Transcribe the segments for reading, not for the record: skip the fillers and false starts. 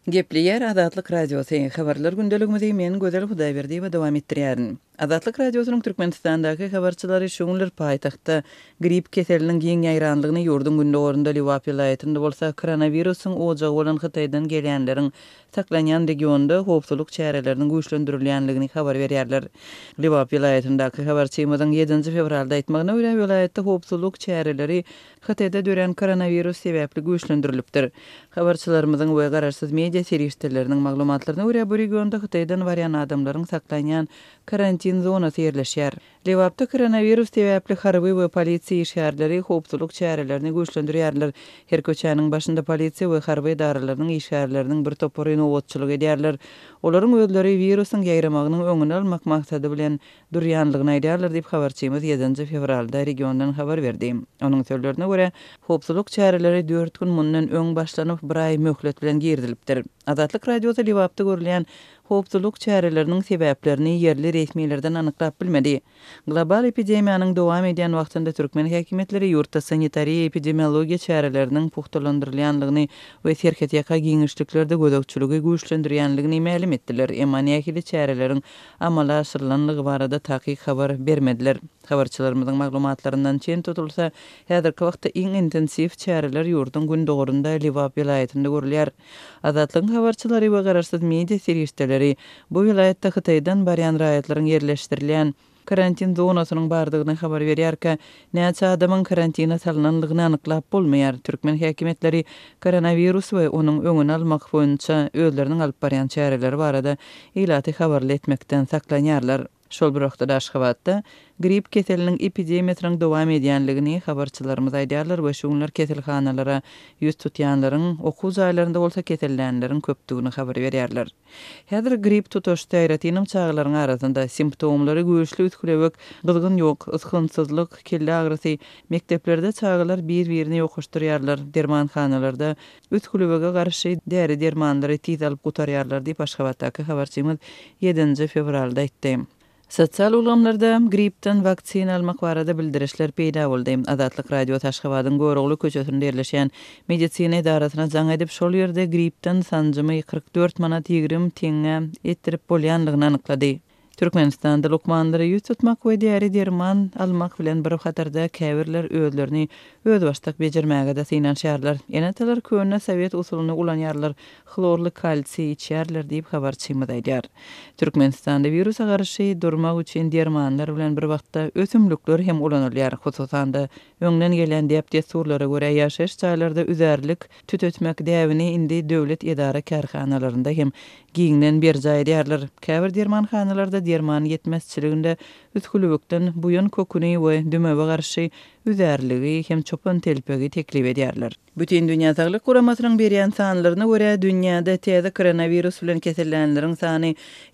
Gepli yer Azatlyk Radiosu habarlar gündeligimizi men Gözel Hudaýberdi we dowam etdirýärin. Azatlyk Radiosynyň Türkmenistandaky habarçylary şoňlar paýtagtda grip keseliniň giň ýaýranlygyny ýurdun gündegorunda Liwap vilayetinde bolsa koronawirusyň ojagy bolan Hytaýdan gelýänleriň saklanýan regionda howpsuzlyk çäreleriniň güýçlendirilýänligini habar berýärler. Liwap vilayetindaky habarçymyzyň 7 fevralda aýtmagyna görä vilayetde howpsuzlyk çäreleri Hytaýda dören koronawirus sebäpli güýçlendirilipdir. Habarçylarymyzyň we garaşsyz media serişdeleriniň maglumatlaryna görä bu regionda Hytaýdan barýan adamlaryň saklanýan karantin zonasy ýerleşýär. Liwapda koronawirus sebäpli harby we polisiýa işgärleri howpsuzlyk çärelerini güýçlendirýärler. Her köçäniň başynda polisiýa we harby daralarynyň işgärleriniň bir topory nowatçylyk edýärler. Olaryň özleri virusyň ýaýramagynyň öňüni almak maksady bilen durýanlygyny aýdýarlar diýip habarçymyz 7 fevralda regiondan habar berdi. Onuň sözlerine görä howpsuzlyk çäreleri 4 gün mundan öň başlanyp bir aý möhlet bilen girdilipdir. Azatlyk Radiosu Liwapda görülen howpsuzlyk çäreleriniň sebäplerini ýerli resmiýetlerden anyklap bilmedi. Global epidemiýanyň dowam edýän wagtynda türkmen häkimetleri ýurtda sanitariýa epidemiologiýa çäreleriniň puhtalandyrylýanlygyny we serket ýaka giňişliklerde gözegçiligi güýçlendirýänligini ma'lum etdiler. Emma nähili çäreleriň amala aşyrylanlygy barada takyk habar bermediler. Habarçylarymyzyň maglumatlaryndan çen tutulsa, häzirki wagtda iň intensiv çäreler ýurdun gündegorunda Liwap vilayetinde görülýär. Azatlyk habarçylary we garaşsyz media serişdeleri bu vilayetde Hytaýdan barýan raýatlaryň ýerleşdirilýän karantin zonasynyň bardygyny habar berýärkä, näçe adamyň karantina salynanlygyny anyklap bolmaýar. Türkmen häkimetleri koronawirus we onuň öňüni almak boýunça özleriniň alyp barýan çäreleri barada ilaty habarly etmekden saklanýarlar. Şol bir wagtda Aşgabatda grip keseliniň epidemiýasynyň dowam edýänligini habarçylarymyz aýdýarlar we şoňlar keselhanalara ýüz tutýanlaryň okuw jaýlarynda bolsa kesellänleriň köpdigini habar berýärler. Häzir grip tutuş täýretiniň çaglaryň arasynda simptomlary güýçli ütkülebek, gyzgyn ýok, ysgynsyzlyk, kelle agrysy, mekdeplerde çaglar bir-birini ýokuşdurýarlar, dermanhanalarda ütkülebege garşy däri dermanlary tiz alyp gutarýarlar diýip Aşgabatdaky habarçymyz 7 fevralda aýtdy. Sosial ulamlarda gripden vaksina almak barada bildirişler peýda boldy. Azatlyk Radio Aşgabatyň Görogly köçesinde ýerleşen medisina idarasyna jaň edip şol ýerde gripden sanjymy 44 manat 20 tiňe etdirip bolýanlygyny anyklady. Türkmenistanda lokmanlary ýüz tutmak we diýeri derman almak bilen bir hatarda käbirler özlerini öz başdak bejermäge de synanşýarlar. Enatalar köňe Sowet usulyny ulanýarlar, xlorly kalsiy içýärler diýip habarçymyz aýdýar. Türkmenistanda virusa garşy durmak üçin dermanlar bilen bir wagtda ösümlikler hem ulanylýar. Hususanda öňden gelen diaptesurlara görä ýaşaş çaýlarda üzerlik tütetmek däwini indi döwlet edara kärhanalaryna hem giňden berjä edýärler. Käbir dermanhanalarda derman yetmezçiliginde ütkülükden buýan köküni we dümebe garşy üzerligi hem çopan telpegi teklip edýärler. Bütün dünýä Saglyk Guramasynyň berýän sanlaryna görä dünýäde täze koronavirus bilen kesellänleriň sany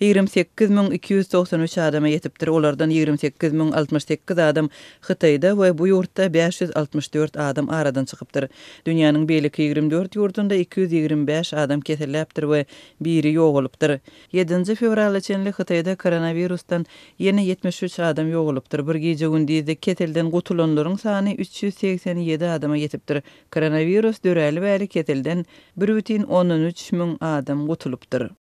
28293 adama ýetipdir. Olardan 28068 adam Hytaýda we bu ýurtda 564 adam aradan çykypdyr. Dünýäniň beýleki 24 ýurdunda 225 adam keselläpdir we biri ýogalypdyr. 7 fevral üçin Hytaýda koronavirusdan ýene 73 adam ýogalypdyr. Bir gece gündizde keselden gutulanlaryň sany 387 adama ýetipdir. Koronavirus döräli bäli keselden 1,13 miň adam gutulupdyr.